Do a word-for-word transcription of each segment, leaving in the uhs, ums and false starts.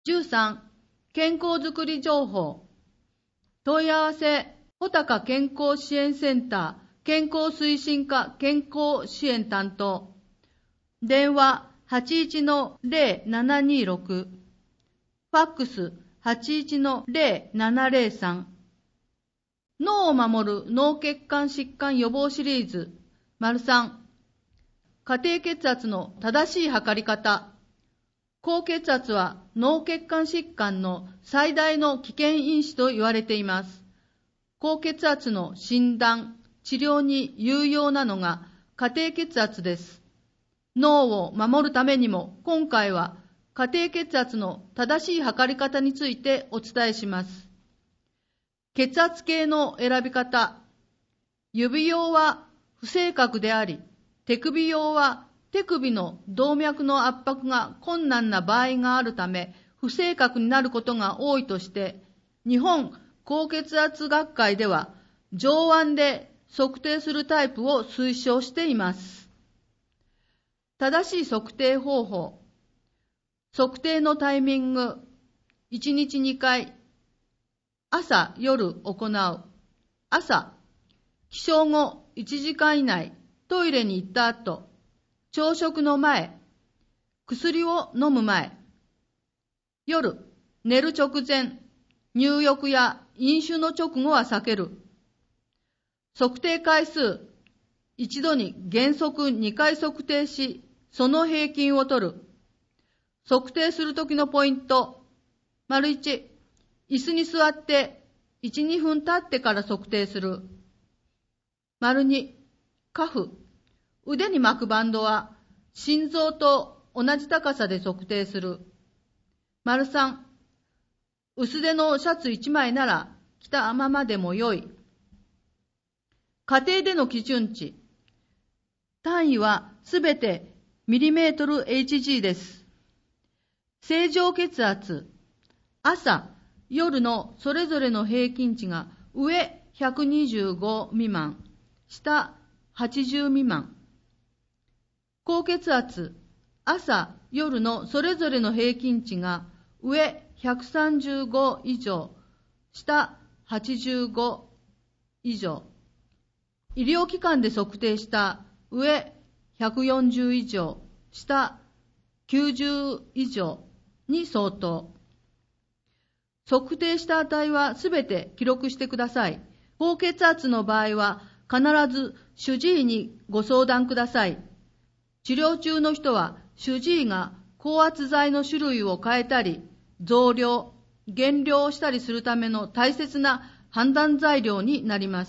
じゅうさん、健康づくり情報。問い合わせ、穂高健康支援センター、健康推進課健康支援担当。電話 はちいちのゼロななにろく。ファックス はちいちのゼロななゼロさん。脳を守る脳血管疾患予防シリーズ。さん、家庭血圧の正しい測り方。高血圧は脳血管疾患の最大の危険因子と言われています。高血圧の診断、治療に有用なのが家庭血圧です。脳を守るためにも今回は家庭血圧の正しい測り方についてお伝えします。血圧計の選び方。指用は不正確であり、手首用は手首の動脈の圧迫が困難な場合があるため、不正確になることが多いとして、日本高血圧学会では、上腕で測定するタイプを推奨しています。正しい測定方法。測定のタイミング。いちにちにかい。朝、夜行う。朝、起床後いちじかん以内、トイレに行った後、朝食の前、薬を飲む前、夜、寝る直前、入浴や飲酒の直後は避ける。測定回数、一度に原則にかい測定し、その平均を取る。測定するときのポイント、いち、椅子に座っていち、にふん経ってから測定する。に、カフ。腕に巻くバンドは心臓と同じ高さで測定する。さん、薄手のシャツいちまいなら着たままでもよい。家庭での基準値。単位はすべてミリメートル エイチジー です。正常血圧。朝、夜のそれぞれの平均値が上ひゃくにじゅうご未満、下はちじゅう未満。高血圧、朝、夜のそれぞれの平均値が上ひゃくさんじゅうご以上、下はちじゅうご以上。医療機関で測定した上ひゃくよんじゅう以上、下きゅうじゅう以上に相当。測定した値はすべて記録してください。高血圧の場合は必ず主治医にご相談ください。治療中の人は主治医が高圧剤の種類を変えたり、増量、減量したりするための大切な判断材料になります。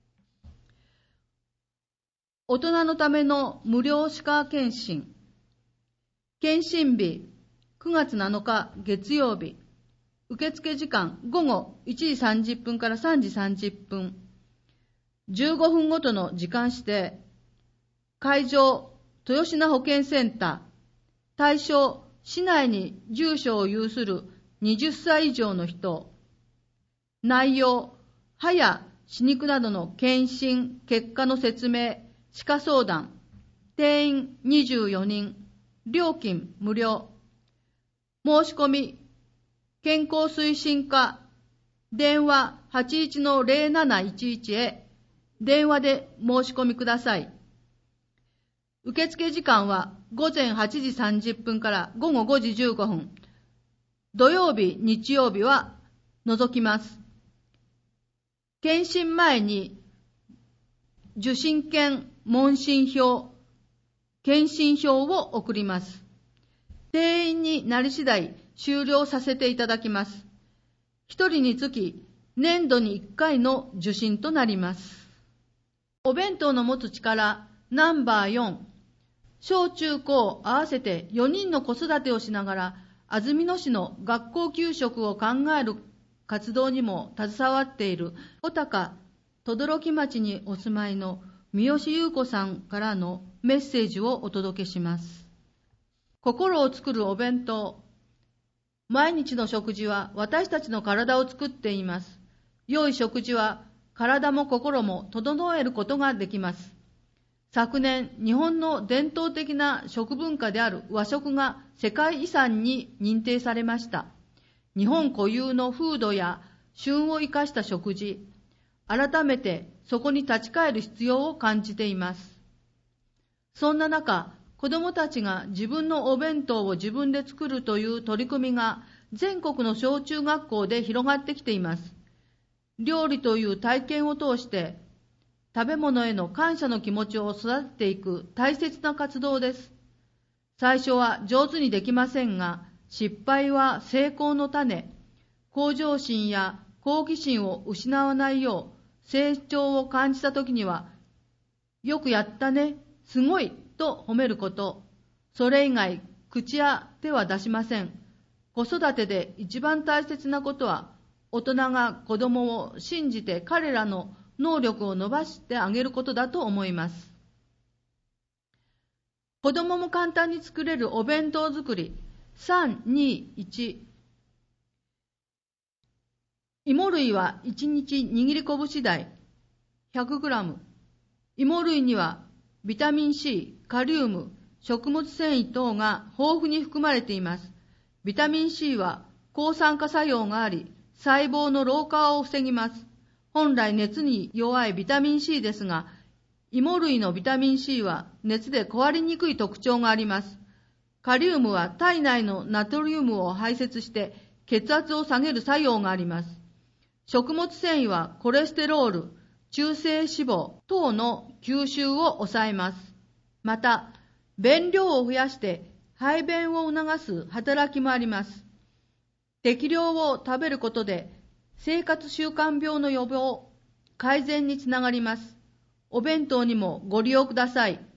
大人のための無料歯科検診。検診日、くがつなのか月曜日。受付時間、午後いちじさんじゅっぷんからさんじさんじゅっぷん。じゅうごふんごとの時間指定。会場、豊品保健センター。対象、市内に住所を有するはたち以上の人。内容、歯や歯肉などの検診、結果の説明、歯科相談。定員にじゅうよにん。料金無料。申し込み、健康推進課、電話 はちいちのゼロなないちいち へ電話で申し込みください。受付時間は午前はちじさんじゅっぷんから午後ごじじゅうごふん。土曜日、日曜日は除きます。検診前に受診券、問診票、検診票を送ります。定員になり次第終了させていただきます。一人につき年度にいっかいの受診となります。お弁当の持つ力ナンバーよん。小中高合わせてよにんの子育てをしながら、安曇野市の学校給食を考える活動にも携わっている穂高轟町にお住まいの三好優子さんからのメッセージをお届けします。心を作るお弁当。毎日の食事は私たちの体を作っています。良い食事は体も心も整えることができます。 昨年、日本の伝統的な食文化である和食が世界遺産に認定されました。日本固有の風土や旬を生かした食事、改めてそこに立ち返る必要を感じています。そんな中、子どもたちが自分のお弁当を自分で作るという取り組みが全国の小中学校で広がってきています。料理という体験を通して食べ物への感謝の気持ちを育てていく大切な活動です。最初は上手にできませんが、失敗は成功の種、向上心や好奇心を失わないよう成長を感じたときには、よくやったね、すごいと褒めること、それ以外口や手は出しません。子育てで一番大切なことは、大人が子供を信じて彼らの能力を伸ばしてあげることだと思います。子供も簡単に作れるお弁当作り。さん、に、いち。芋類はいちにち握り拳大 ひゃくグラム。芋類にはビタミン C、カリウム、食物繊維等が豊富に含まれています。ビタミン C は抗酸化作用があり、細胞の老化を防ぎます。本来熱に弱いビタミン C ですが、芋類のビタミン C は熱で壊れにくい特徴があります。カリウムは体内のナトリウムを排泄して血圧を下げる作用があります。食物繊維はコレステロール、中性脂肪等の吸収を抑えます。また、便量を増やして排便を促す働きもあります。適量を食べることで生活習慣病の予防、改善につながります。お弁当にもご利用ください。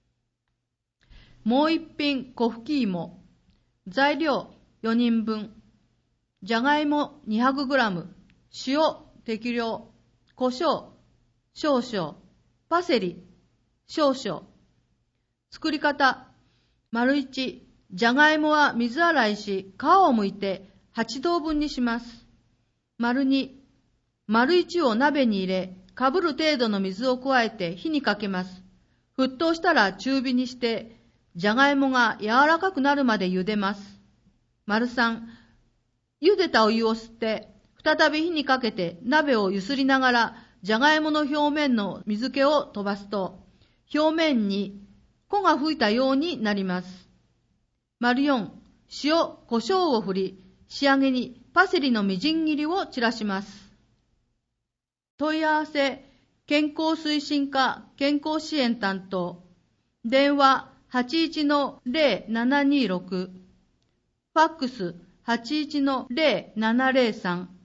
もう一品、小吹き芋。材料よにんぶん。じゃがいも にひゃくグラム。塩適量。胡椒少々。パセリ少々。作り方。丸いち、じゃがいもは水洗いし、皮を剥いてはちどうぶんにします。丸に、丸いちを鍋に入れ、かぶる程度の水を加えて火にかけます。沸騰したら中火にして、じゃがいもが柔らかくなるまで茹でます。丸さん、茹でたお湯を吸って、再び火にかけて鍋をゆすりながら、じゃがいもの表面の水気を飛ばすと、表面に粉が吹いたようになります。丸よん、塩、胡椒を振り、仕上げにパセリのみじん切りを散らします。問い合わせ、健康推進課健康支援担当、電話 はちいちのゼロななにろく、ファックス はちいちのゼロななゼロさん、